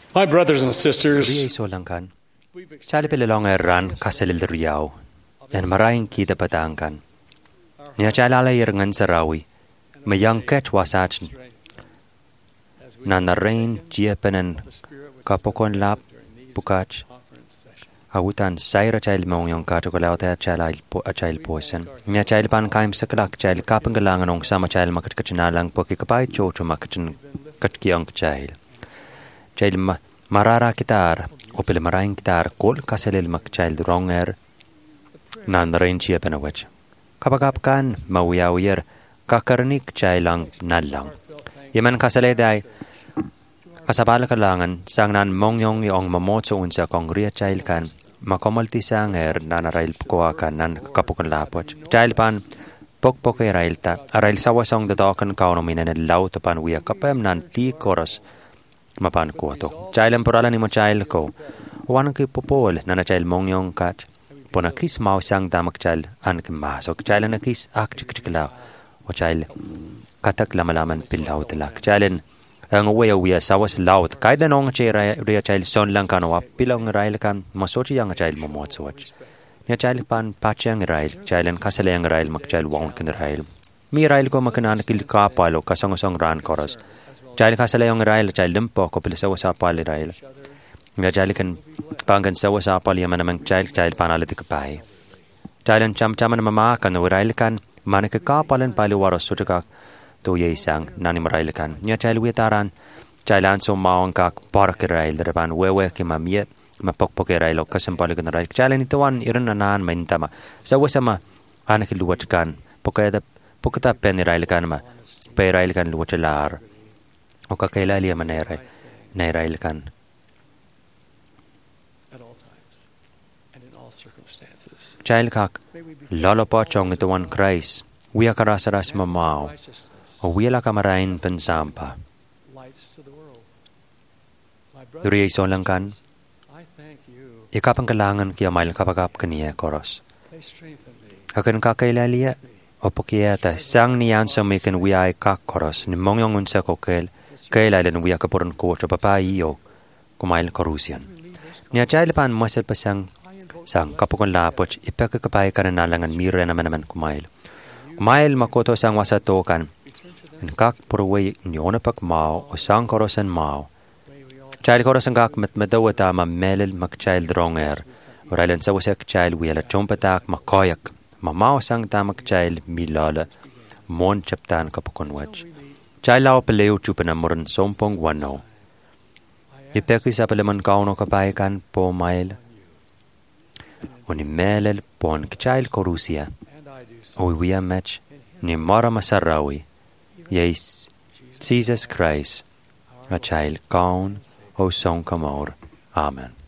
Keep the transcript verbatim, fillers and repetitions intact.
My brothers and sisters, Ria isolangkan. Chali pelelongeran kaselil riau. Dan maraing kita patangkan. Nia chalala irangan sarawi. Mayang ket wasach. Nanarain jiapanan kapokon lap bukach. Awutan saira chail mong yung kato kalawta chail po a chail posen. Nia chail pan kaim sakalak chail kapanggalangan ong sama chail makatkatsinalang po kikapay chocho makatsin katkiyang chail. Chail ma marara kitar o pila maraing kitar kol kasalil makchail ronger nanarain jiapanawach. Kapagapkan mawiyawir kakarnik chailang nalang. Yaman kasaleday kasabala kalangan sangnan mongyong yung mamotso unsa kong ria chail kan makomolti sanger nanarail kuwakan nan kapukon lapot. Chail pan pokpok ay rail ta arail sawasong datokan kauno minan law to pan wiya kapem nan ti koros mapan kuwato. Chail ang puralan ni mo chail ko wanang ki popol nana chail mongyong kat pona kis mau sang damak chail an kimasok chail na kis ak chikchikla o chail katak lamalaman pilaw tilak chailin ang uwe uwe sawas laut kaida nong chera ria chail son lang kanwa pilang rail kan masochi yang chail momotsoch nia chail pan pachang rail chailen kasalang rail mak chail waun kan rail mi rail ko makanan kil ka palo kasong song ran koros chail kasalang rail chail limpo ko pil sawas apal rail nia chail kan pangan sawas apal yaman mang chail chail panalit kapay chailen cham chaman mama kan rail kan manik ka palan pali waros sutaka to ye sang nani marail kan nya chail wetaran chailan so maong kak park rail reban wewe ki mamie mapokpok rail kasam pali kan rail chailan ituan iran nanan maintama sawasama anak luwat kan pokada pokata pen rail kan ma pe rail kan luwat lar o ka kailali manere nay rail kan at all times and in all circumstances. chail kak lolopo chong ituan Christ wiya karasaras mamao o wila kamarain pensampa. Duri ay solangkan, ikapang kalangan kaya mail kapagap kaniya koros. Akan kakailalia, o pokiyata, sang niyan sa mikan wiya ay kak koros, ni mongyong unsa kokel, kailalan wiya kapuran ko sa papayiyo, kumail korusyan. Niya chailapan masal pasang, sang kapukon lapoch, ipakakapay ka na nalangan mira naman naman kumail. Kumail makoto sang wasatokan, in kak purway nyona pak mao o sang korosan mao. Chail korosan kak matmadawata ma melil mak chail dronger. Orailan sa wasak chail wiyala chompatak makoyak. Ma mao sang tamak chail milala. Mon chaptan kapukonwach. Chail lao paleo chupanamuran sompong wano. Ipeki sa palaman kauno kapayakan po mail. Oni melil pon chail korusia. O wiya match ni mara masarawi. Yes, Jesus Christ, a child gone, O song come out. Amen.